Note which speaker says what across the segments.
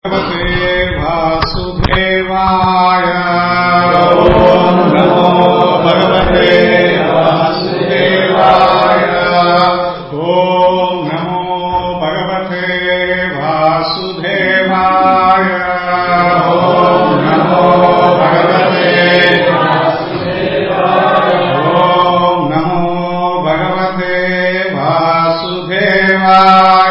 Speaker 1: वासुदेवाय ओम नमो भगवते वासुदेवाय ओम नमो भगवते वासुदेवाय ओम नमो भगवते वासुदेवाय ओम नमो भगवते वासुदेवाय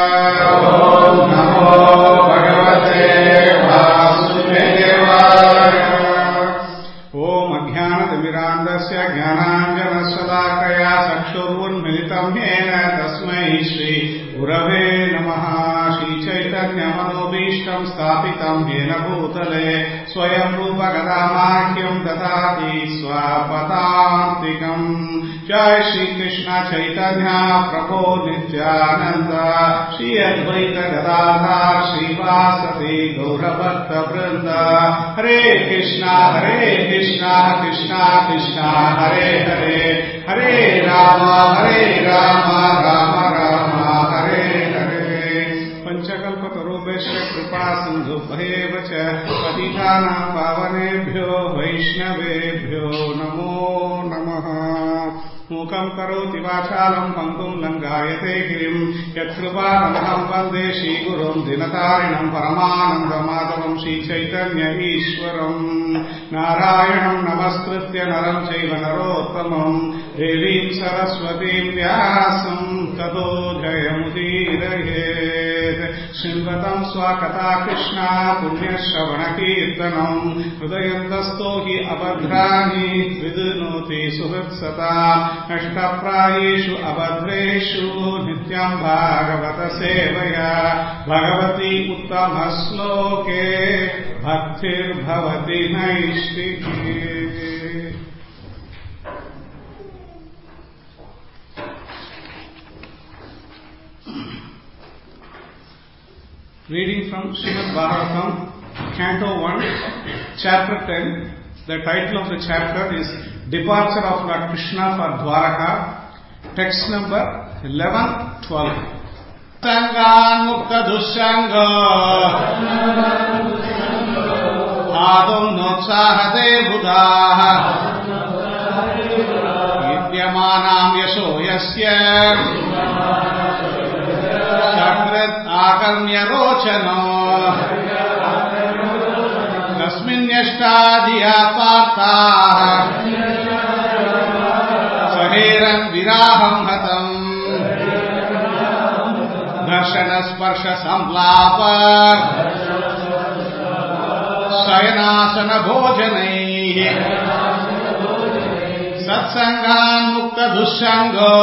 Speaker 1: ज्ञानाञ्जनशलाकया चक्षुरुन्मिलितं येन तस्मै श्री गुरवे नमः। श्रीचैतन्यमनोभीष्टं स्थापितं येन भूतले स्वयं रूपगदामाह्यं ददाति स्वापदान्तिकम्। जय श्री कृष्ण चैतन्य प्रभो नित्यानंद श्री अद्वैत गदाधर श्रीवासदि गौरभक्तवृंद। हरे कृष्णा कृष्णा कृष्णा हरे हरे, हरे राम राम राम हरे हरे। पंचकल्पतरुभ्यश्च कृपा सिन्धुभ्येव च पतितानां पावनेभ्यो वैष्णवेभ्यो नमो नमः। मूकं करोति वाचालं पङ्गुं लङ्घयते गिरिं यत्कृपातमहं वन्दे श्रीगुरुं दिनतारिणं परमानन्दमाधवं श्रीचैतन्य ईश्वरं। नारायणं नमस्कृत्य नरं चैव नरोत्तमं देवीं सरस्वतीं व्यासं ततो जयमुदीरयेत्। शृण्वतं स्वाकथा कृष्णा पुण्यश्रवणकीर्तनं हृदयन्तस्थो हि अभद्राणि विदुनोति सुहृत्सता। नष्टप्रायेषु अभद्रेषु नित्यं भागवत सेवया Bhagwati उत्तमश्लोके भक्तिर्भवति नैष्टिकी। Reading from Srimad Bhagavatam, Canto 1, Chapter 10. The title of the chapter is Departure of Lord Krishna for Dwaraka. Text number 11-12. Sangan mukta dushanga adum notsahade buddha vidyamanam yasho yasya shakrat akarmya rochano तस्मिन्यष्टाधिया Partha सहेरन् विराहं हतम् दर्शन स्पर्श संलाप शयनासन भोजनैः सत्संगान् मुक्त दुःसंगो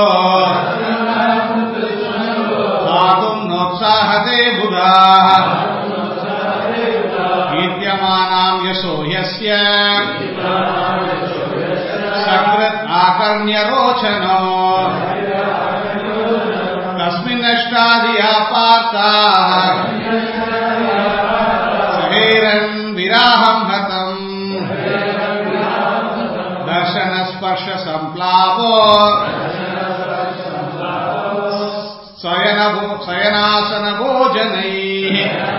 Speaker 1: दातुं नोत्साहते बुधाः विद्यमानां यशो यस्य सकृत् आकर्ण्य रोचनो तस्मिन्नष्टाधिया पार्था सहेरन् विराहं हतम् दर्शन स्पर्श संप्लापो शयनासन भोजनैः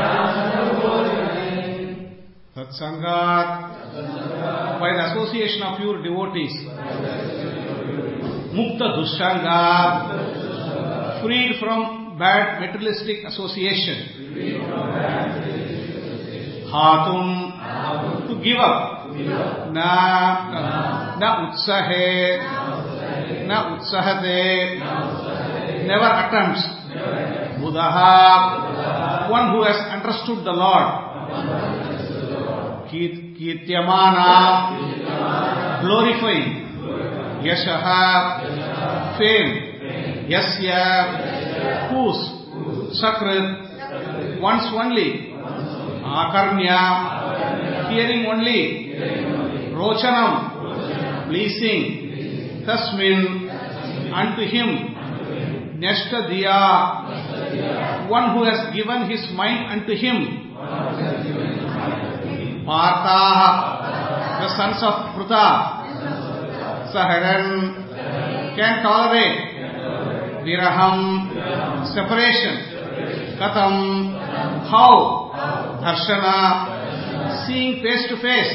Speaker 1: Satsangat, by the association of pure devotees. Mukta Dushanga, freed from bad materialistic association. Hatum, to give up. Na utsahe, na utsahate, never attempts. Buddha, one who has understood the Lord. Kirtyamana, glorifying. Yashaha, fame. Yasya, whose. Sakrit, once only. Akarnya, hearing only. Rochanam, pleasing. Tasmin, unto him. Nyashtadiya, one who has given his mind unto him. Partha, the sons of Pruta, Saharan, can tolerate Viraham, separation. Katham, how? Darshana, seeing face to face.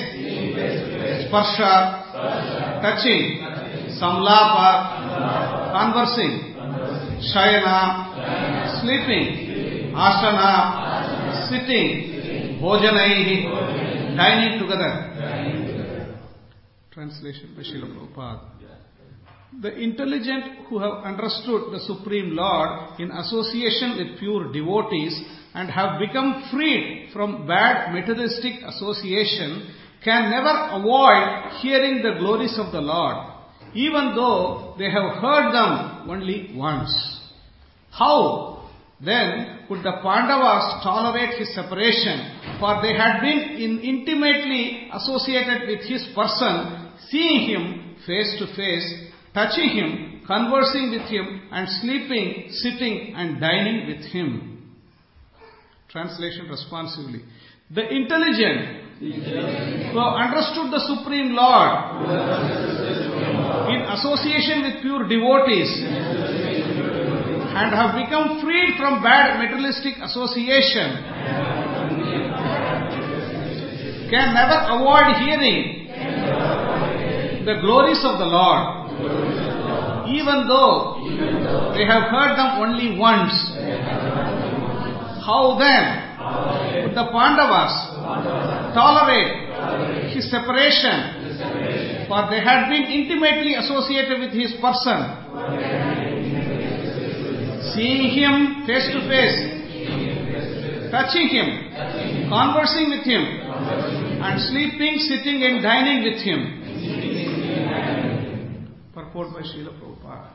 Speaker 1: Sparsha, touching. Samlapa, conversing. Shayana, sleeping. Asana, sitting. Bhojanaihi, dining together. Translation by Srila Prabhupada. The intelligent who have understood the Supreme Lord in association with pure devotees and have become freed from bad materialistic association can never avoid hearing the glories of the Lord, even though they have heard them only once. How then could the Pandavas tolerate his separation? For they had been intimately associated with his person, seeing him face to face, touching him, conversing with him, and sleeping, sitting, and dining with him. Translation responsively. The intelligent who have understood the Supreme Lord in association with pure devotees and have become freed from bad materialistic association can never avoid hearing the glories of the Lord, even though they have heard them only once. How then would the Pandavas tolerate his separation? For they had been intimately associated with his person, seeing him face to face, touching him, conversing with him, and sleeping, sitting, and dining with him. Purport by Srila Prabhupada.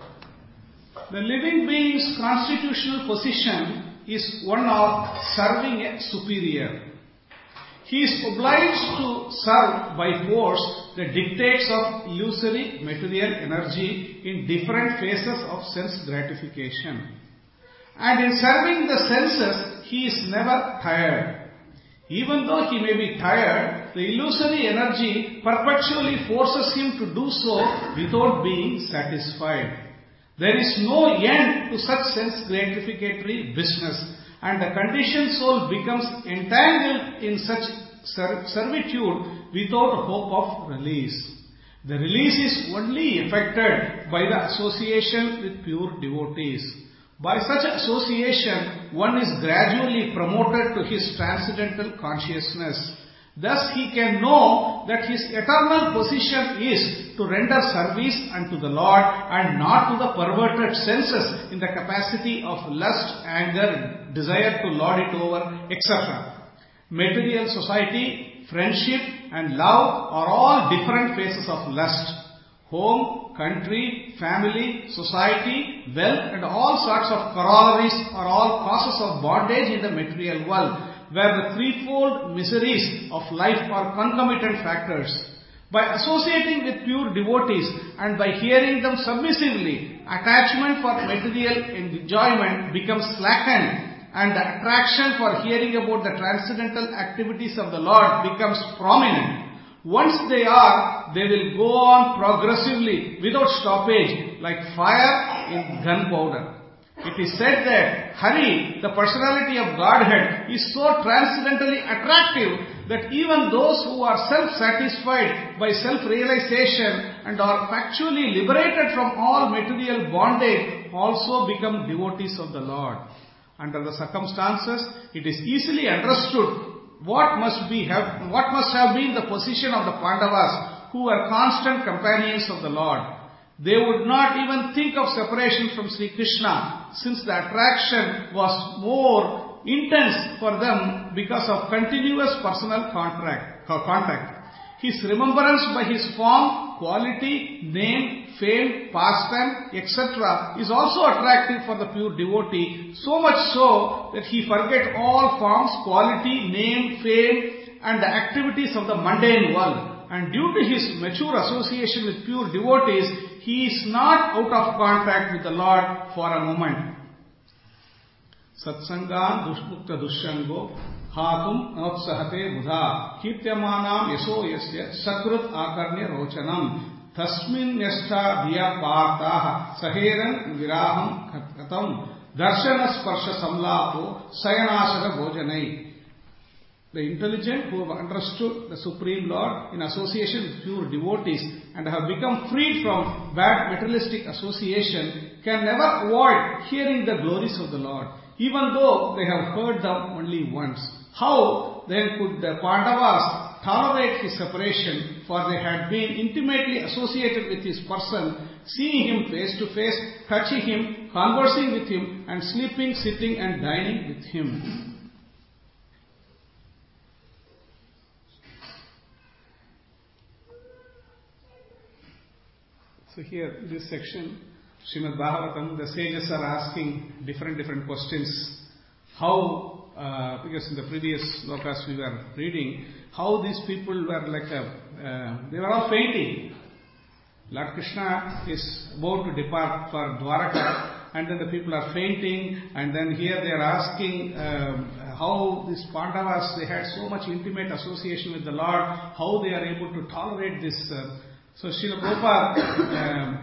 Speaker 1: The living being's constitutional position is one of serving a superior. He is obliged to serve by force the dictates of illusory material energy in different phases of sense gratification. And in serving the senses, he is never tired. Even though he may be tired, the illusory energy perpetually forces him to do so without being satisfied. There is no end to such sense gratificatory business, and the conditioned soul becomes entangled in such servitude without hope of release. The release is only effected by the association with pure devotees. By such association, one is gradually promoted to his transcendental consciousness. Thus he can know that his eternal position is to render service unto the Lord and not to the perverted senses in the capacity of lust, anger, desire to lord it over, etc. Material society, friendship and love are all different phases of lust. Home, country, family, society, wealth and all sorts of corollaries are all causes of bondage in the material world, where the threefold miseries of life are concomitant factors. By associating with pure devotees and by hearing them submissively, attachment for material enjoyment becomes slackened and the attraction for hearing about the transcendental activities of the Lord becomes prominent. Once they will go on progressively without stoppage like fire in gunpowder. It is said that Hari, the personality of Godhead, is so transcendently attractive that even those who are self-satisfied by self-realization and are factually liberated from all material bondage also become devotees of the Lord. Under the circumstances, it is easily understood what must have been the position of the Pandavas, who were constant companions of the Lord. They would not even think of separation from Sri Krishna, since the attraction was more intense for them because of continuous personal contact. His remembrance by his form, quality, name, fame, pastime, etc. is also attractive for the pure devotee, so much so that he forgets all forms, quality, name, fame and the activities of the mundane world. And due to his mature association with pure devotees, he is not out of contact with the Lord for a moment. Satsangan dushmukta dushango hatum apsahate buddha kirtyamanam yaso yasya sakrut akarnya rochanam tasmin yashta diya partah saheran viraham katam darshana sparsha samlapo sayanashara bhojanai. the intelligent who have understood the Supreme Lord in association with pure devotees and have become freed from bad materialistic association can never avoid hearing the glories of the Lord, even though they have heard them only once. How then could the Pandavas tolerate his separation, for they had been intimately associated with his person, seeing him face to face, touching him, conversing with him, and sleeping, sitting, and dining with him. So here, in this section, Srimad Bhagavatam, the sages are asking different questions. How, because in the previous slokas we were reading, how these people were like they were all fainting. Lord Krishna is about to depart for Dwaraka, and then the people are fainting, and then here they are asking how these Pandavas, they had so much intimate association with the Lord, how they are able to tolerate this. So Srila Prabhupada,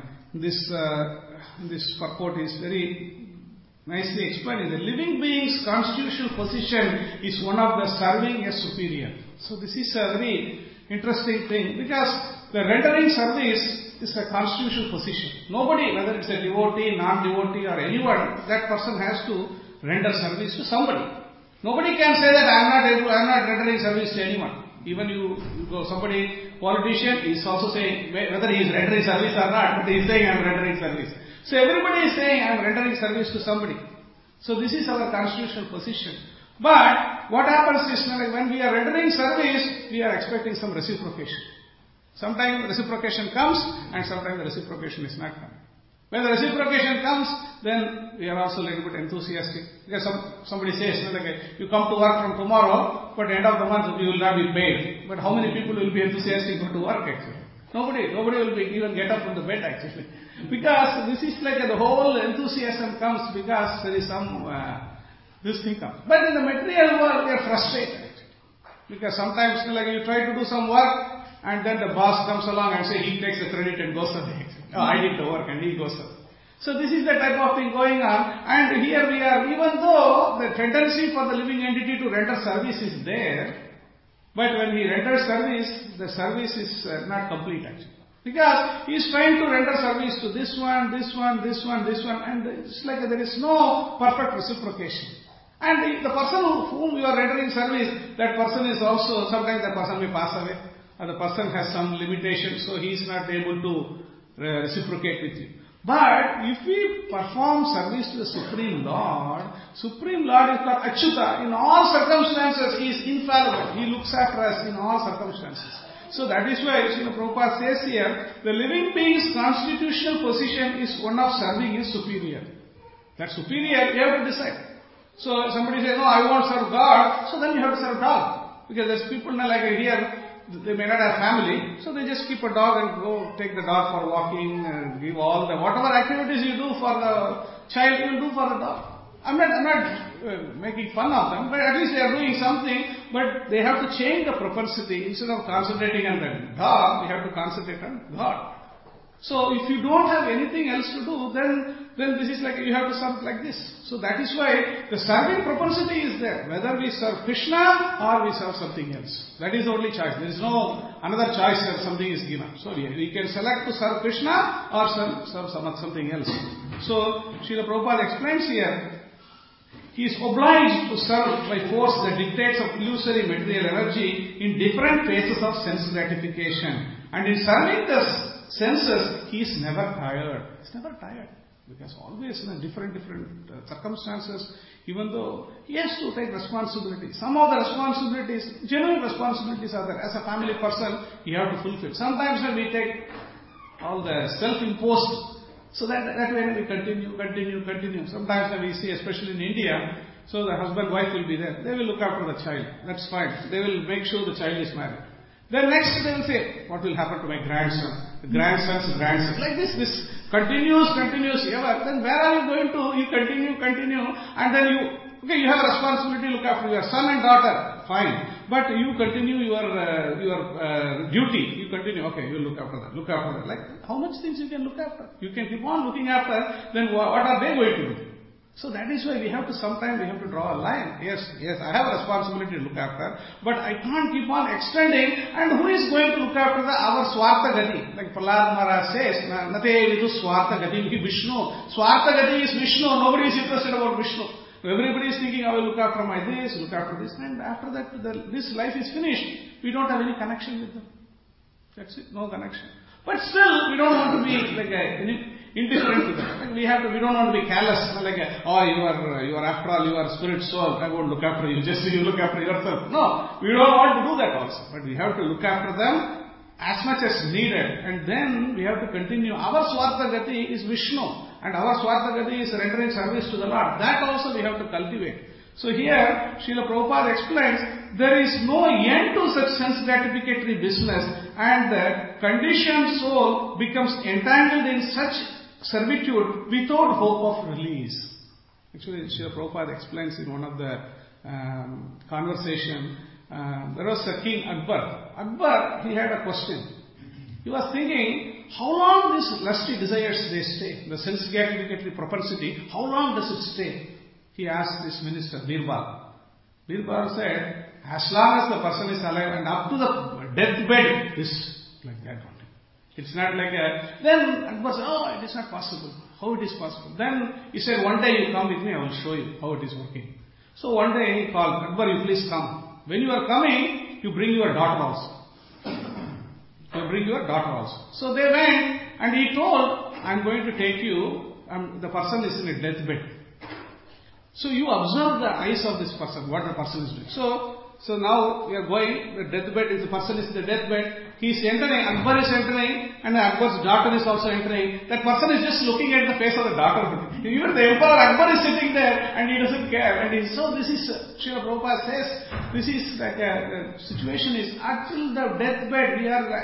Speaker 1: this purport is very nicely explaining. The living being's constitutional position is one of the serving a superior. So this is a very interesting thing, because the rendering service is a constitutional position. Nobody, whether it's a devotee, non-devotee or anyone, that person has to render service to somebody. Nobody can say that I am not rendering service to anyone. Even you go, somebody, politician is also saying, whether he is rendering service or not, but he is saying I am rendering service. So everybody is saying I am rendering service to somebody. So this is our constitutional position. But what happens is, like when we are rendering service, we are expecting some reciprocation. Sometimes reciprocation comes, and sometimes the reciprocation is not coming. When the reciprocation comes, then we are also a little bit enthusiastic. Because somebody says, like, you come to work from tomorrow, but at the end of the month you will not be paid. But how many people will be enthusiastic to work actually? Nobody will even get up from the bed actually. Because this is like the whole enthusiasm comes because there is some, this thing comes. But in the material world, we are frustrated actually. Because sometimes like you try to do some work, and then the boss comes along and say he takes the credit and goes away. Oh, I did the work, and he goes away. So this is the type of thing going on. And here we are, even though the tendency for the living entity to render service is there, but when he renders service, the service is not complete actually. Because he is trying to render service to this one, and it's like there is no perfect reciprocation. And the person whom you are rendering service, that person is also, sometimes the person may pass away, or the person has some limitation, so he is not able to reciprocate with you. But if we perform service to the Supreme Lord is called Achyuta. In all circumstances, he is infallible. He looks after us in all circumstances. So that is why Srila Prabhupada says here, the living being's constitutional position is one of serving his superior. That superior, you have to decide. So somebody says, no, I won't serve God, so then you have to serve dog. Because there's people like here, they may not have family, so they just keep a dog and go take the dog for walking and give all the whatever activities you do for the child, you will do for the dog. I'm not making fun of them, but at least they are doing something, but they have to change the propensity. Instead of concentrating on the dog, we have to concentrate on God. So if you don't have anything else to do, then this is like you have to serve like this. So that is why the serving propensity is there. Whether we serve Krishna or we serve something else. That is the only choice. There is no another choice that something is given. So we can select to serve Krishna or serve something else. So Srila Prabhupada explains here, he is obliged to serve by force the dictates of illusory material energy in different phases of sense gratification. And in serving the senses, he is never tired. He is never tired. Because always in different circumstances, even though he has to take responsibility. Some of the responsibilities, genuine responsibilities are there. As a family person, you have to fulfill. Sometimes when we take all the self-imposed, so that way we continue. Sometimes when we see, especially in India, so the husband, wife will be there. They will look after the child. That's fine. They will make sure the child is married. Then next they will say, what will happen to my grandson? The grandson's grandson. Like this continues ever. Then where are you going to? You continue, and then you have a responsibility to look after your son and daughter. Fine. But you continue your duty. You continue. Okay, you look after that. Like how much things you can look after? You can keep on looking after. Then what are they going to do? So that is why sometimes we have to draw a line. Yes, I have a responsibility to look after, but I can't keep on extending. And who is going to look after our Swartha Gati? Like Prahlad Maharaj says, Nate vidu Swartha Gati ki Vishnu. Swartha Gati is Vishnu. Nobody is interested about Vishnu. Everybody is thinking, I will look after my this, look after this. And after that, this life is finished. We don't have any connection with them. That's it, no connection. But still, we don't want to be like indifferent to them. We don't want to be callous. Like, you are after all, you are spirit soul. I won't look after you. Just you look after yourself. No, we don't want to do that also. But we have to look after them as much as needed. And then we have to continue. Our Swartha Gati is Vishnu. And our Swartha Gati is rendering service to the Lord. That also we have to cultivate. So here, Srila Prabhupada explains, there is no end to such sense gratificatory business, and the conditioned soul becomes entangled in such servitude without hope of release. Actually, Srila Prabhupada explains in one of the conversation, there was a king Akbar. Akbar, he had a question. He was thinking, how long these lusty desires they stay? The sense gratificatory propensity, how long does it stay? He asked this minister, Birbal. Birbal said, as long as the person is alive and up to the deathbed, is like that only. It's not like a... Then Akbar said, it is not possible. How it is possible? Then he said, one day you come with me, I will show you how it is working. So one day he called, Akbar, you please come. When you are coming, you bring your daughter also. You bring your daughter also. So they went and he told, I am going to take you, the person is in a deathbed. So you observe the eyes of this person, what the person is doing. So now we are going, the deathbed is, the person is in the deathbed, he is entering, Akbar is entering, and Akbar's daughter is also entering. That person is just looking at the face of the daughter. Even the emperor Akbar is sitting there and he doesn't care. And so this is, Srila Prabhupada says, this is like the situation is until the deathbed, we are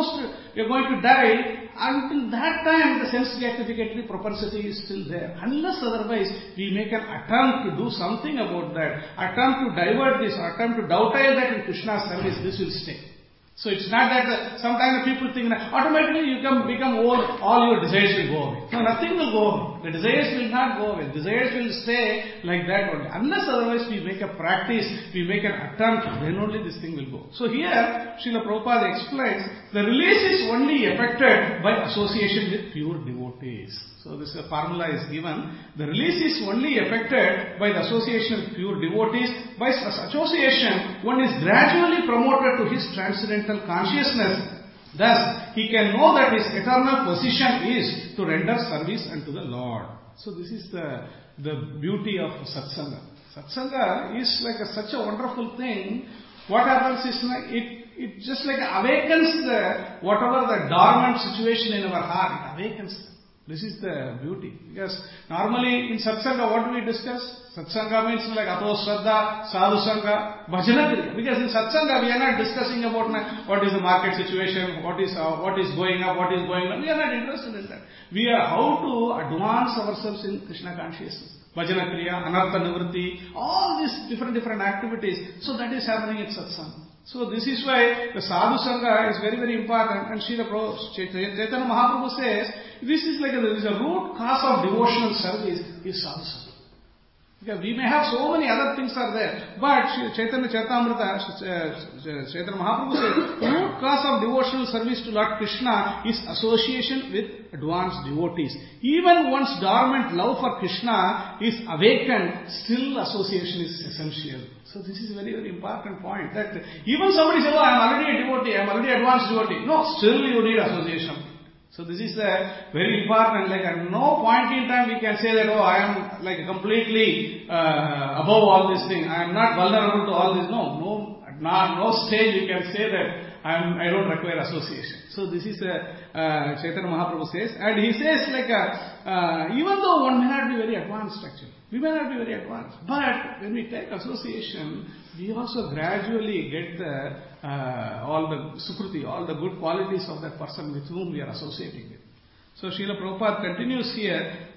Speaker 1: going to die. Until that time, the sense gratificatory propensity is still there. Unless otherwise, we make an attempt to do something about that, attempt to divert this, attempt to dovetail that in Krishna's service, this will stay. So it's not that sometimes people think that automatically you become old, all your desires will go away. No, nothing will go away. The desires will not go away. Desires will stay like that only. Unless otherwise we make a practice, we make an attempt, then only this thing will go. So here, Srila Prabhupada explains, the release is only effected by association with pure devotees. So this formula is given. The release is only effected by the association with pure devotees. By association, one is gradually promoted to his transcendental consciousness. Thus, he can know that his eternal position is to render service unto the Lord. So this is the beauty of Satsanga. Satsanga is like such a wonderful thing. What happens is like it just like awakens whatever the dormant situation in our heart, it awakens. This is the beauty. Because normally in Satsanga, what do we discuss? Satsanga means like Ato Shraddha, Sadhu Sangha, Bhajana Kriya. Because in Satsanga, we are not discussing about what is the market situation, what is going up, what is going on. We are not interested in that. We are how to advance ourselves in Krishna consciousness. Bhajana Kriya, Anartha Nivritti, all these different activities. So that is happening in Satsanga. So this is why the Sadhu Sangha is very, very important. And Srila Chaitanya Mahaprabhu says, this is like there is a root cause of devotional service is Sadhu Sangha. Because we may have so many other things are there, but Chaitanya Charitamrita, Chaitanya Mahaprabhu says, root cause of devotional service to Lord Krishna is association with advanced devotees. Even once dormant love for Krishna is awakened, still association is essential. So this is a very, very important point. That even somebody says, I am already a devotee, I am already advanced devotee. No, still you need association. So this is very important. Like at no point in time we can say that, I am like completely above all these things. I am not vulnerable to all this. No stage you can say that I don't require association. So this is Chaitanya Mahaprabhu says. And he says like, even though one may not be very advanced actually, we may not be very advanced, but when we take association, we also gradually get all the sukruti, all the good qualities of that person with whom we are associating with. So Srila Prabhupada continues here,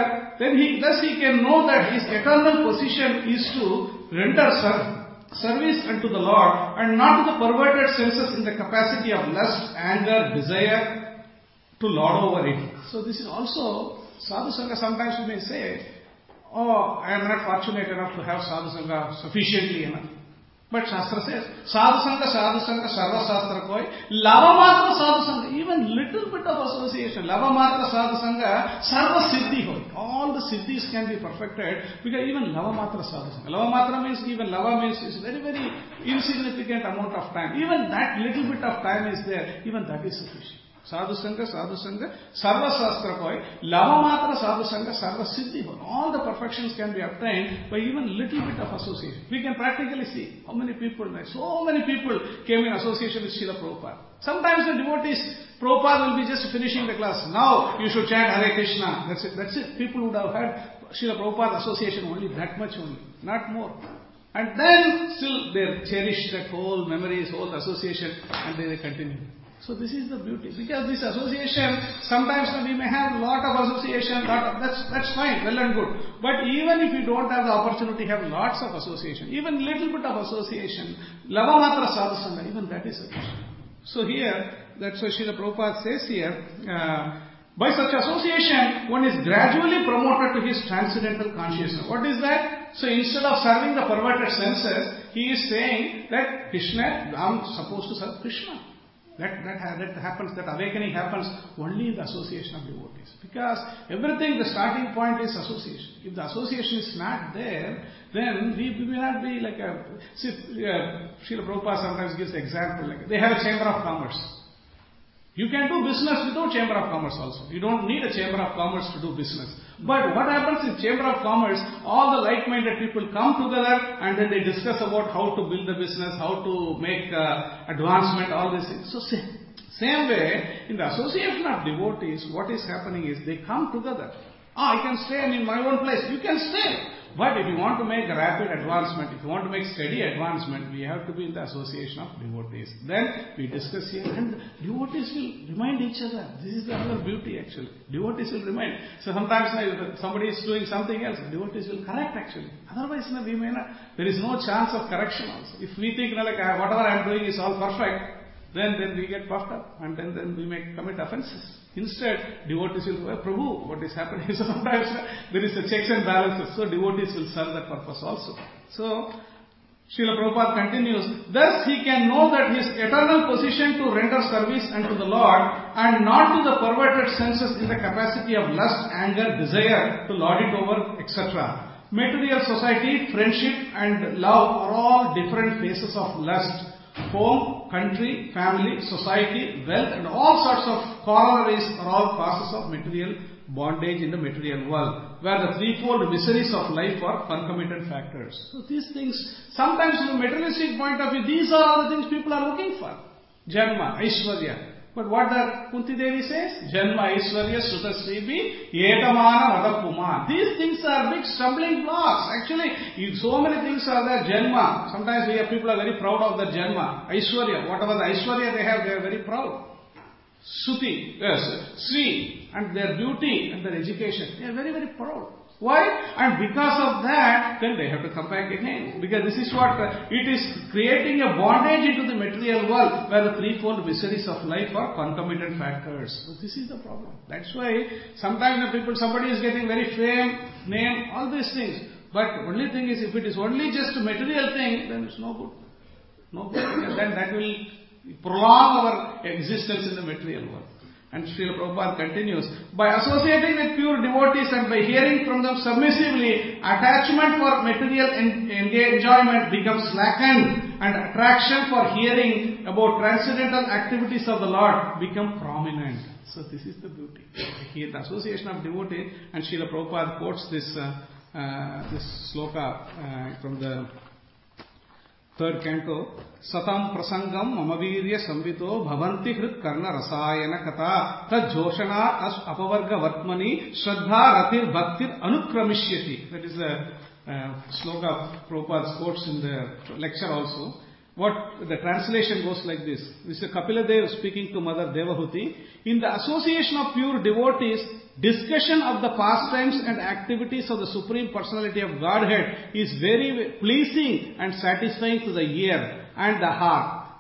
Speaker 1: thus he can know that his eternal position is to render service unto the Lord and not to the perverted senses in the capacity of lust, anger, desire to lord over it. So this is also Sadhu Sangha. Sometimes we may say, oh, I am not fortunate enough to have sadhu sangha sufficiently enough. But Shastra says, sadhu sangha, sarva shastra koi, lava matra sadhu sangha, even little bit of association, lava matra sadhu sangha, sarva siddhi hoi. All the siddhis can be perfected because even lava matra sadhu sangha. Lava matra means, even lava means is very, very insignificant amount of time. Even that little bit of time is there, even that is sufficient. Sadhu sangha, sarva shastra koi, lava matra sadhu sangha, sarva siddhi hoi. All the perfections can be obtained by even little bit of association. We can practically see how many people, like so many people came in association with Srila Prabhupada. Sometimes the devotees, Prabhupada will be just finishing the class. Now you should chant Hare Krishna. That's it. People would have had Srila Prabhupada association only that much only, not more. And then still they cherish that whole memories, whole association, and they continue. So this is the beauty. Because this association, sometimes we may have lot of association, that's fine, well and good. But even if you don't have the opportunity, have lots of association, even little bit of association, lava matra sadhu sangha, even that is sufficient. So here, that's what Srila Prabhupada says here, by such association, one is gradually promoted to his transcendental consciousness. What is that? So instead of serving the perverted senses, he is saying that Krishna, I am supposed to serve Krishna. That happens, that awakening happens only in the association of devotees. Because everything, the starting point is association. If the association is not there, then we may not be like a... See, Srila Prabhupada sometimes gives the example, like they have a chamber of commerce. You can do business without chamber of commerce also. You don't need a chamber of commerce to do business. But what happens in chamber of commerce, all the like-minded people come together and then they discuss about how to build the business, how to make advancement, all these things. So same way, in the association of devotees, what is happening is they come together. I can stay in my own place. You can stay. But if you want to make a rapid advancement, if you want to make steady advancement, we have to be in the association of devotees. Then we discuss here and devotees will remind each other. This is another beauty actually. Devotees will remind. So sometimes somebody is doing something else, devotees will correct actually. Otherwise we may not, there is no chance of correction also. If we think like whatever I am doing is all perfect, then we get puffed up and then we may commit offenses. Instead, devotees will say, Prabhu, what is happening? So sometimes there is a checks and balances. So devotees will serve that purpose also. So, Srila Prabhupada continues, thus he can know that his eternal position to render service unto the Lord and not to the perverted senses in the capacity of lust, anger, desire to lord it over, etc. Material society, friendship and love are all different phases of lust. Home, country, family, society, wealth and all sorts of corollaries are all causes of material bondage in the material world, where the threefold miseries of life are concomitant factors. So these things, sometimes from a materialistic point of view, these are all the things people are looking for. Janma, Aishwarya. But what the Kunti Devi says? Janma, Aishwarya, Sruta Sribi, Yetamana, Madapuma. These things are big stumbling blocks. Actually, so many things are there. Janma. Sometimes people are very proud of their Janma. Aishwarya. Whatever the Aishwarya they have, they are very proud. Suti, yes, Sri, and their beauty and their education. They are very, very proud. Why? And because of that, then they have to come back again. Because this is what, it is creating a bondage into the material world where the threefold miseries of life are concomitant factors. So this is the problem. That's why sometimes somebody is getting very fame, name, all these things. But only thing is, if it is only just a material thing, then it's no good. No good. And then that will prolong our existence in the material world. And Srila Prabhupada continues, by associating with pure devotees and by hearing from them submissively, attachment for material enjoyment becomes slackened and attraction for hearing about transcendental activities of the Lord become prominent. So this is the beauty. Here the association of devotees, and Srila Prabhupada quotes this sloka from the third canto, Satam prasangam mamavirya samvito bhavanti hrit karna rasayana kata tad joshana as apavarga vatmani shraddha ratir bhaktir anukramishyati. That is the sloka Prabhupada quotes in the lecture also. What the translation goes like this. This is Kapila Dev speaking to Mother Devahuti. In the association of pure devotees, discussion of the pastimes and activities of the Supreme Personality of Godhead is very pleasing and satisfying to the ear and the heart.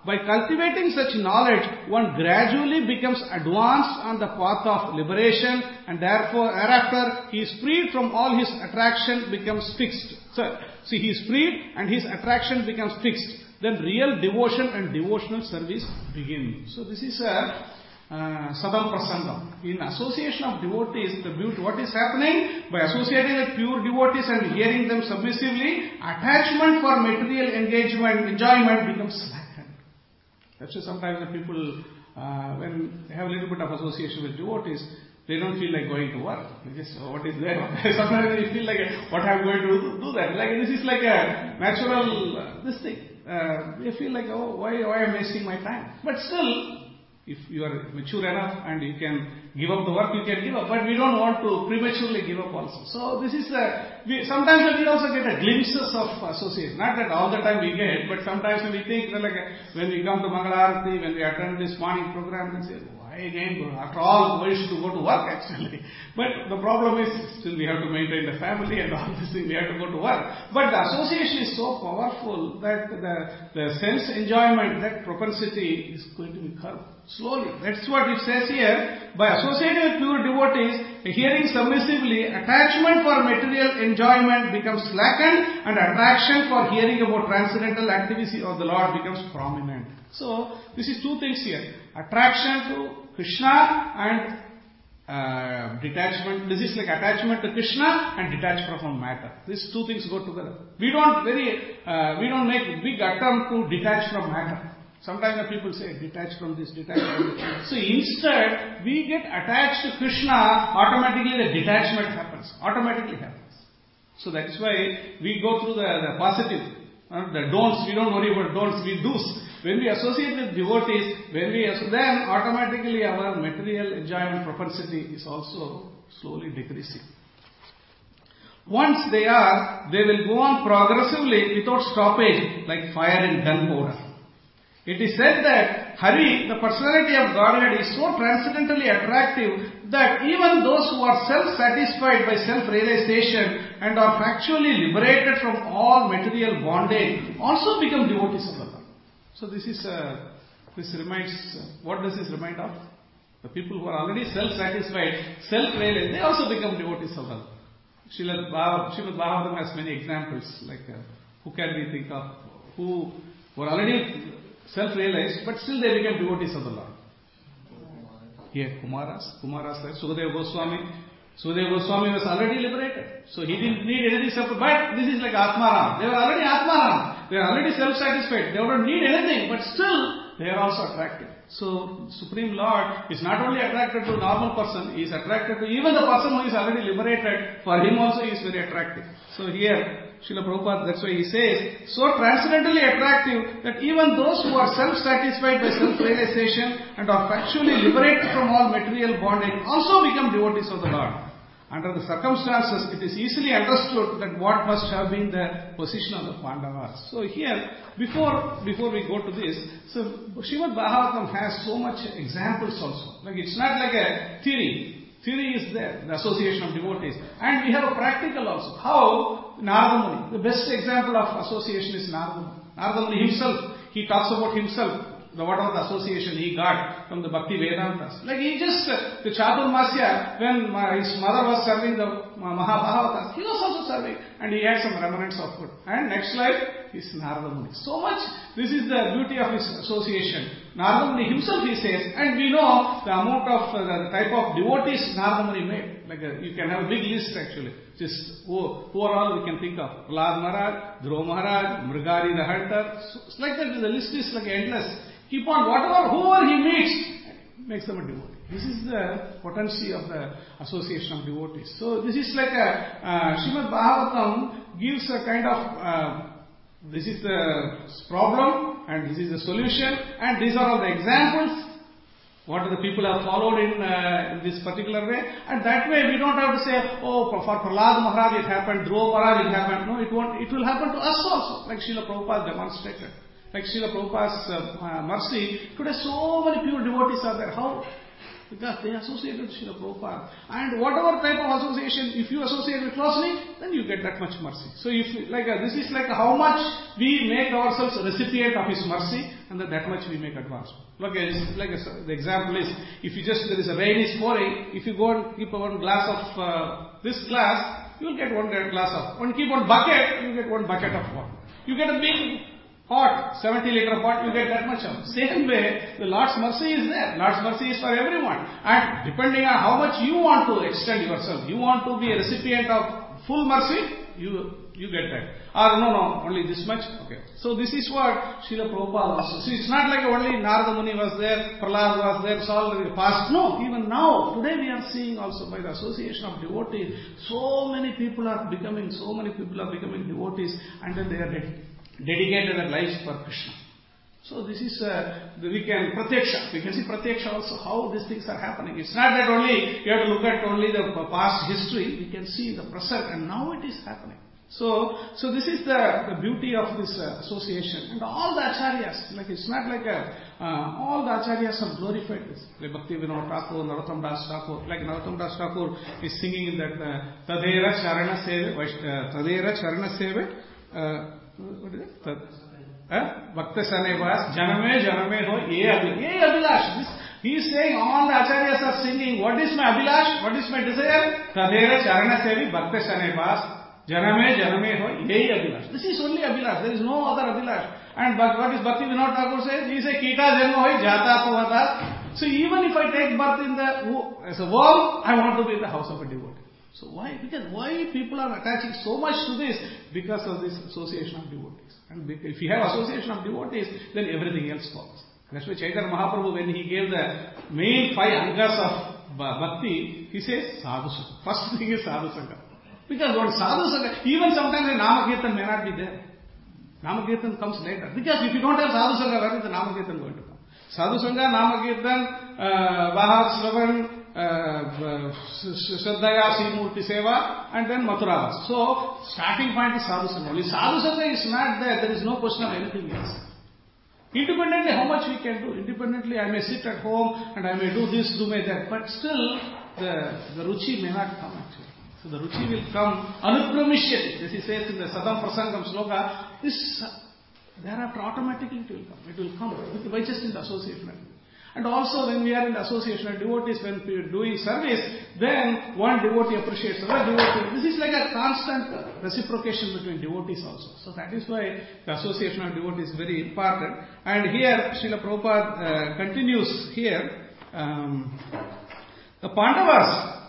Speaker 1: By cultivating such knowledge, one gradually becomes advanced on the path of liberation, and thereafter he is freed from all his attraction becomes fixed. So, see, he is freed and his attraction becomes fixed. Then real devotion and devotional service begin. So this is a Sadam Prasangam. In association of devotees, the beauty, what is happening? By associating with pure devotees and hearing them submissively, attachment for material enjoyment becomes slackened. That's why sometimes the people, when they have a little bit of association with devotees, they don't feel like going to work. They just, what is there? Sometimes they feel like, what I'm going to do that? Like, this is like a natural, this thing. They feel like, oh, why am I wasting my time? But still, if you are mature enough and you can give up the work, you can give up. But we don't want to prematurely give up also. So this is sometimes we also get a glimpses of association. Not that all the time we get, but sometimes we think, like when we come to Mangalarati, when we attend this morning program, we say, why again? After all, why should we go to work actually? But the problem is, still we have to maintain the family and all this thing, we have to go to work. But the association is so powerful that the sense enjoyment, that propensity is going to be curbed. Slowly. That's what it says here. By associating with pure devotees, hearing submissively, attachment for material enjoyment becomes slackened and attraction for hearing about transcendental activity of the Lord becomes prominent. So, this is two things here. Attraction to Krishna and detachment. This is like attachment to Krishna and detachment from matter. These two things go together. We don't make big attempt to detach from matter. Sometimes the people say, detach from this, detach from this. So instead, we get attached to Krishna, automatically the detachment happens. Automatically happens. So that's why we go through the positive. The don'ts, we don't worry about don'ts, we do's. When we associate with devotees, then automatically our material enjoyment propensity is also slowly decreasing. Once they will go on progressively without stoppage, like fire in gunpowder. It is said that Hari, the personality of Godhead, is so transcendently attractive that even those who are self-satisfied by self-realization and are factually liberated from all material bondage also become devotees of the Lord. So this reminds, what does this remind of? The people who are already self-satisfied, self-realized, they also become devotees of the Lord. Srimad Bhagavatam has many examples, like who can we think of, who were already self-realized, but still they became devotees of the Lord. Here, Kumaras, Sukadeva Goswami. Sukadeva Goswami was already liberated. So he didn't need anything separate. But this is like Atmaram. They were already Atmaram. They were already self-satisfied. They don't need anything, but still they are also attracted. So Supreme Lord is not only attracted to a normal person, he is attracted to even the person who is already liberated. For him also he is very attractive. So here, Srila Prabhupada, that's why he says, so transcendently attractive that even those who are self-satisfied by self-realization and are factually liberated from all material bondage also become devotees of the Lord. Under the circumstances, it is easily understood that what must have been the position of the Pandavas. So here, before we go to this, so Srimad Bhagavatam has so much examples also. Like it's not like a theory. Theory is there, the association of devotees. And we have a practical also. How Narada Muni, the best example of association is Narada Muni. Narada Muni himself, he talks about himself, whatever the association he got from the Bhakti Vedantas. Like he just, the Chaturmasya, when his mother was serving the Mahabharata, he was also serving. And he had some remnants of food. And next life is Narada Muni. So much, this is the beauty of his association. Narada Muni himself, he says, and we know the amount of, the type of devotees Narada Muni made. Like you can have a big list actually. Just who are all we can think of. Prahlad Maharaj, Dhruva Maharaj, Mrigari the hunter. So it's like that, the list is like endless. Keep on, whoever he meets, makes them a devotee. This is the potency of the association of devotees. So this is like Srimad Bhagavatam gives a kind of, this is the problem and this is the solution and these are all the examples. What the people have followed in this particular way. And that way we don't have to say, oh, for Prahlad Maharaj it happened, Dhruva Maharaj it happened. No, it won't. It will happen to us also, like Srila Prabhupada demonstrated. Like Srila Prabhupada's mercy, today so many pure devotees are there. How Because they associate with Srila Prabhupada. And whatever type of association, if you associate with closely, then you get that much mercy. So if this is like how much we make ourselves a recipient of His mercy, and that much we make advancement. The example is, if you there is a rain is pouring, if you go and keep one glass of this glass, you will get one glass of. When you keep one bucket, you get one bucket of water. You get a big pot, 70-liter pot, you get that much of. Same way, the Lord's mercy is there. Lord's mercy is for everyone. And depending on how much you want to extend yourself, you want to be a recipient of full mercy, you get that. Or no, only this much. Okay. So this is what Srila Prabhupada also. So it's not like only Narada Muni was there, Prahlad was there, it's all the past. No, even now, today we are seeing also by the association of devotees, so many people are becoming devotees, and then they are dedicated their lives for Krishna. So this is, we can see Pratyaksha also, how these things are happening. It's not that only, you have to look at only the past history, we can see the present, and now it is happening. So this is the beauty of this association. And all the acharyas, it's not like all the acharyas have glorified this. Like Bhakti Vinod Thakur, Narottam Das Thakur, like Narottam Das Thakur is singing in that Tadera Charana Seve, what is it? Bhakta Sanevas, Janame ho, ye Abhilash. He is saying, all the acharyas are singing, what is my Abhilash? What is my desire? Tadera Charana Sevi, Bhakta Sanevas, Janame ho, ye Abhilash. This is only Abhilash. There is no other Abhilash. And what is Bhakti Vinod Thakur says? He says, Kita Janma hoi, Jata Puvata. So even if I take birth as a worm, I want to be in the house of a devotee. So why? Because why people are attaching so much to this? Because of this association of devotees. And if you have association of devotees, then everything else follows. That's why Chaitanya Mahaprabhu, when he gave the main 5 angas of bhakti, he says sadhu sangha. First thing is sadhu sangha. Because what sadhu sangha, even sometimes the Namakirtan may not be there. Namakirtan comes later. Because if you don't have sadhu sangha, where is the Namakirtan going to come? Sadhu sangha, Namakirtan, Bahar Slavan, Shraddhaya, Srimurti Seva, and then Mathuravas. So, starting point is Sadhu Sangha. Only Sadhu Sangha is not there is no question of anything else. Independently, how much we can do? Independently, I may sit at home and I may do this, do that, but still, the Ruchi may not come actually. So, the Ruchi will come anupramishyati. This he says in the Sadam Prasangam Sloka, thereafter automatically it will come. It will come by just in the association. And also when we are in the association of devotees, when we are doing service, then one devotee appreciates another devotee. This is like a constant reciprocation between devotees also. So that is why the association of devotees is very important. And here Srila Prabhupada continues here. The Pandavas,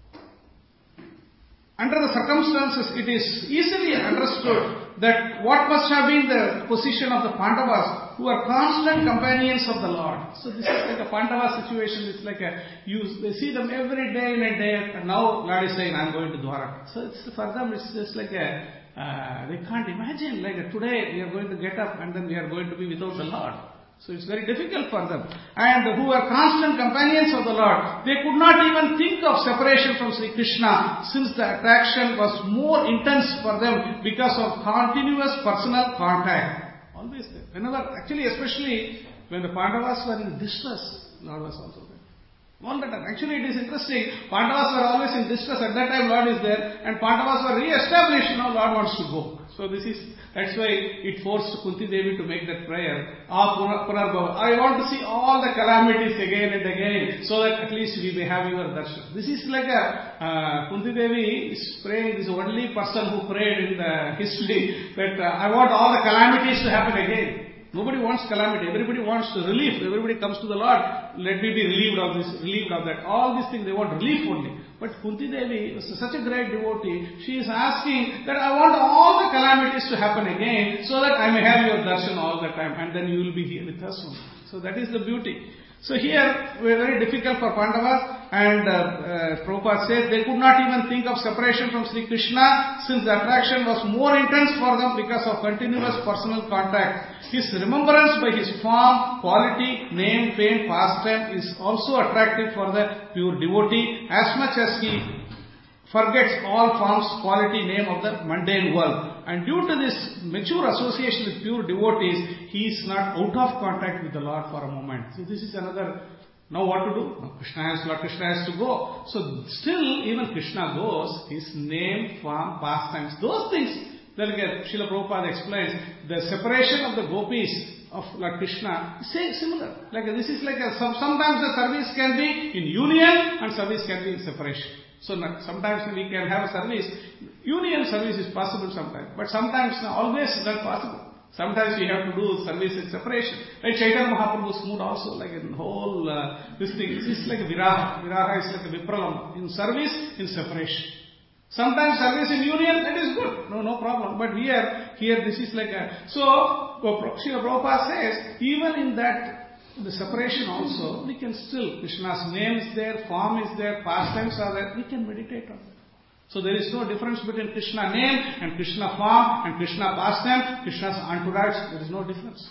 Speaker 1: under the circumstances, it is easily understood that what must have been the position of the Pandavas, who are constant companions of the Lord. So this is like a Pandava situation. It's like they see them every day in a day, and now Lord is saying, I'm going to Dwaraka. So for them, it's just like they can't imagine, like today we are going to get up and then we are going to be without the Lord. So it's very difficult for them. And who are constant companions of the Lord, they could not even think of separation from Sri Krishna, since the attraction was more intense for them because of continuous personal contact. Always there. Whenever, actually, especially when the Pandavas were in distress, Lord was also there. All the time. Actually, it is interesting. Pandavas were always in distress. At that time, Lord is there. And Pandavas were re-established. Now Lord wants to go. So that's why it forced Kunti Devi to make that prayer. Punarbhava. I want to see all the calamities again and again, so that at least we may have your darshan. This is like Kunti Devi is praying, this only person who prayed in the history that I want all the calamities to happen again. Nobody wants calamity. Everybody wants relief. Everybody comes to the Lord. Let me be relieved of this, relieved of that. All these things, they want relief only. But Kunti Devi was such a great devotee. She is asking that I want all the calamities to happen again, so that I may have your darshan all the time, and then you will be here with us only. So that is the beauty. So here, very difficult for Pandavas, and Prabhupada says they could not even think of separation from Sri Krishna, since the attraction was more intense for them because of continuous personal contact. His remembrance by his form, quality, name, fame, pastime is also attractive for the pure devotee, as much as he forgets all forms, quality, name of the mundane world. And due to this mature association with pure devotees, he is not out of contact with the Lord for a moment. So this is another Now what to do? Now Lord Krishna has to go. So still, even Krishna goes, his name, form, pastimes, those things. Then again, Srila Prabhupada explains, the separation of the gopis of Lord Krishna is similar. Like this is like sometimes the service can be in union and service can be in separation. So sometimes we can have a service, union service is possible sometimes, but sometimes always not possible. Sometimes we have to do service in separation. Like Chaitanya Mahaprabhu's mood also, like in whole this thing, this is like a viraha. Viraha is like a vipralama. In service, in separation. Sometimes service in union, that is good. No problem. But here this is like a... So, Srila Prabhupada says, even in that, the separation also, we can still, Krishna's name is there, form is there, pastimes are there, we can meditate on that. So there is no difference between Krishna name and Krishna form and Krishna pastime, Krishna's entourage, there is no difference.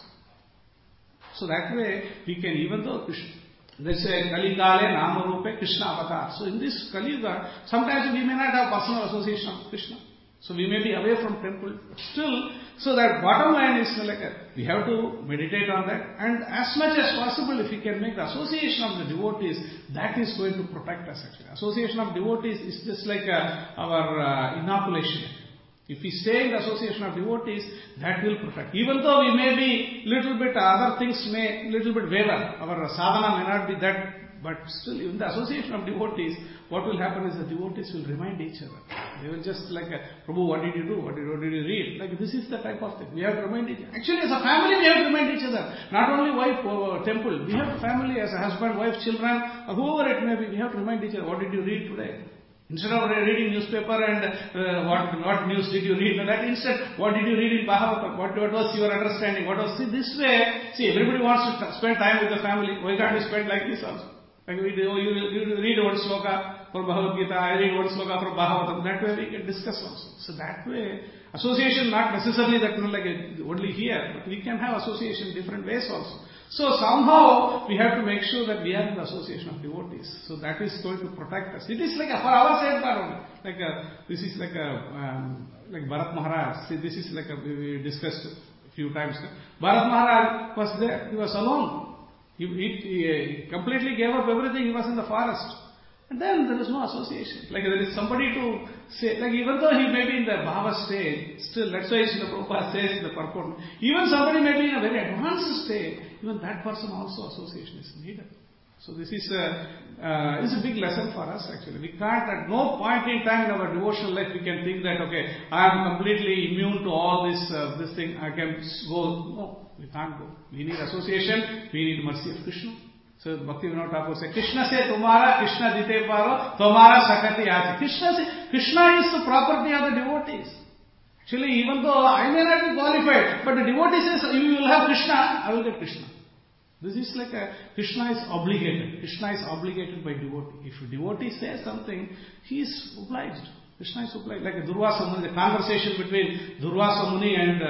Speaker 1: So that way, we can, even though Krishna, let's say Kali Kale Nama Rupe Krishna Avatar. So in this Kali Yuga, sometimes we may not have personal association of Krishna. So we may be away from temple. Still, so that bottom line is like we have to meditate on that. And as much as possible, if we can make the association of the devotees, that is going to protect us actually. Association of devotees is just like our inoculation. If we stay in the association of devotees, that will protect. Even though we may be little bit, other things may little bit waver, our sadhana may not be that, but still in the association of devotees, what will happen is the devotees will remind each other. They will just like, Prabhu, what did you do? What did you read? Like this is the type of thing. We have to remind each other. Actually, as a family, we have to remind each other. Not only wife, temple. We have a family as a husband, wife, children, or whoever it may be. We have to remind each other. What did you read today? Instead of reading newspaper and what news did you read, that instead, what did you read in Bhagavatam? What was your understanding? This way, everybody wants to spend time with the family. Why can't we spend like this also? Like you read one sloka for Bhagavad Gita, I read one sloka for Bhagavatam. That way we can discuss also. So that way, association not necessarily that like only here, but we can have association different ways also. So somehow we have to make sure that we are in the association of devotees. So that is going to protect us. It is like for our safeguard only. Like this is like like Bharat Maharaj. See, this is like we discussed a few times. Bharat Maharaj was there. He was alone. He completely gave up everything. He was in the forest. And then there is no association. Like there is somebody to say, like even though he may be in the Bhava stage, still that's why Srila Prabhupada says in the purport, even somebody may be in a very advanced state, even that person also association is needed. So this is a big lesson for us actually. We can't, at no point in time in our devotional life we can think that, okay, I am completely immune to all this thing, I can go. No, we can't go. We need association, we need mercy of Krishna. So Bhaktivinoda Thakur said, Krishna se tumhara, Krishna dite paro, tumhara sakati aati. Krishna is the property of the devotees. Actually, even though I may not be qualified, but the devotee says, you will have Krishna, I will get Krishna. This is like Krishna is obligated. Krishna is obligated by devotee. If a devotee says something, he is obliged. Krishna is obliged. Like Durvasa Muni, the conversation between Durvasa Muni and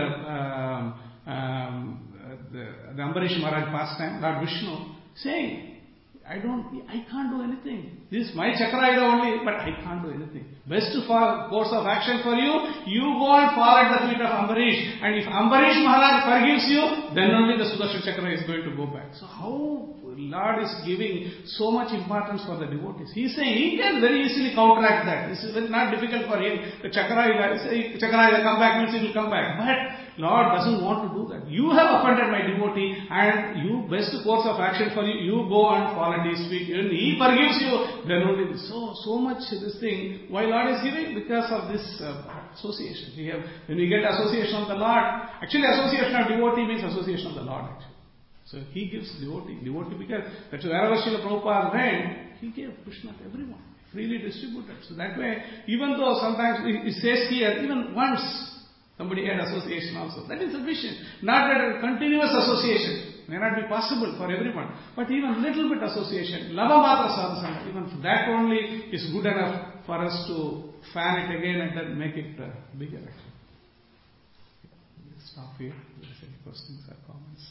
Speaker 1: the Ambarish Maharaj pastime, Lord Vishnu, saying, I can't do anything. This is my Chakrayuda only, but I can't do anything. Best course of action for you, you go and fall at the feet of Ambarish. And if Ambarish Maharaj forgives you, then only the Sudarshan Chakra is going to go back. So how Lord is giving so much importance for the devotees. He is saying he can very easily counteract that. This is not difficult for him. The Chakrayuda come back means he will come back. But Lord doesn't want to do that. You have offended my devotee and you best course of action for you, you go and fall at his feet. And he forgives you, then only so much this thing. Why Lord is giving? Because of this association. When we get association of the Lord, actually association of devotee means association of the Lord actually. So he gives devotee because that's wherever Srila Prabhupada went, he gave Krishna to everyone, freely distributed. So that way, even though sometimes it says here, even once somebody had association also, that is sufficient. Not that a continuous association may not be possible for everyone, but even little bit association, lava matra sadhana, even that only is good enough for us to fan it again and then make it bigger actually. Let's stop here. If there is any questions or comments.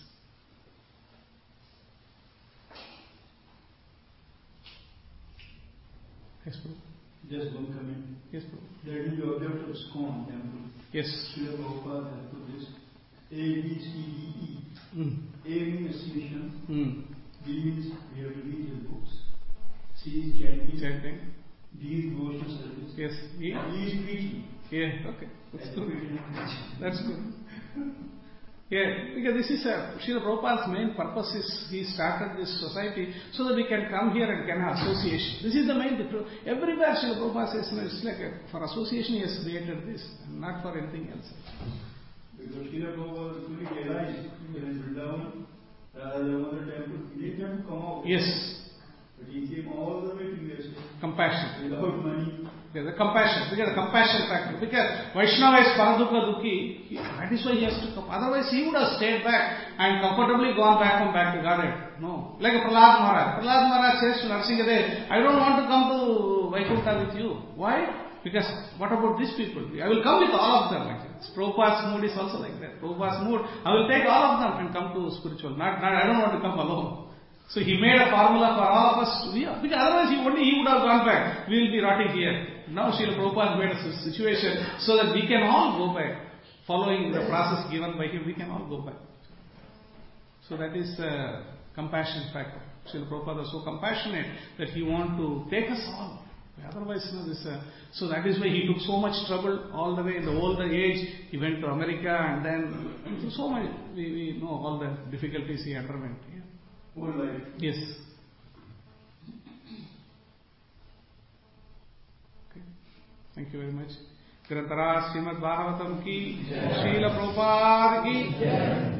Speaker 1: Yes, bro.
Speaker 2: Just one comment.
Speaker 1: Yes, bro.
Speaker 2: That you observe to ISKCON temple.
Speaker 1: Yes.
Speaker 2: Srila Prabhupada has put this A, B, C, D, E. A means association. D means we have to read his books. C is chanting.
Speaker 1: Chanting.
Speaker 2: D is devotional service.
Speaker 1: Yes.
Speaker 2: E is preaching.
Speaker 1: Yeah, okay. That's good. That's good. Yeah, because this is Srila Prabhupada's main purpose is he started this society so that we can come here and can have association. This is the main difference. Everywhere Srila Prabhupada says, no, it's like for association he has created this, and not for anything else.
Speaker 2: Because Srila Prabhupada fully realized when he went down, the mother temple, he didn't have to come out.
Speaker 1: Yes.
Speaker 2: But he came all the way to USA.
Speaker 1: Compassion.
Speaker 2: Without money.
Speaker 1: Yeah, the compassion. Because the compassion factor. Because Vaishnava is Paradukha Dukhi. That is why he has to come. Otherwise he would have stayed back and comfortably gone back to Godhead. No. Like Prahlad Maharaj. Prahlad Maharaj says to Narasimha, I don't want to come to Vaikuntha with you. Why? Because what about these people? I will come with all of them. Like that. Prabhupada's mood is also like that. Prabhupada's mood, I will take all of them and come to spiritual. Not I don't want to come alone. So he made a formula for all of us. Because otherwise he would have gone back. We will be rotting here. Now Srila Prabhupada made a situation so that we can all go back. Following the process given by him, we can all go back. So that is compassion factor. Srila Prabhupada was so compassionate that he wanted to take us all. Otherwise, so that is why he took so much trouble all the way in the older age. He went to America and then so much. We know all the difficulties he underwent. Yeah.
Speaker 2: Whole life.
Speaker 1: Yes. Okay. Thank you very much. Grantara Srimad Bhagavatam ki, Srila Prabhupada ki.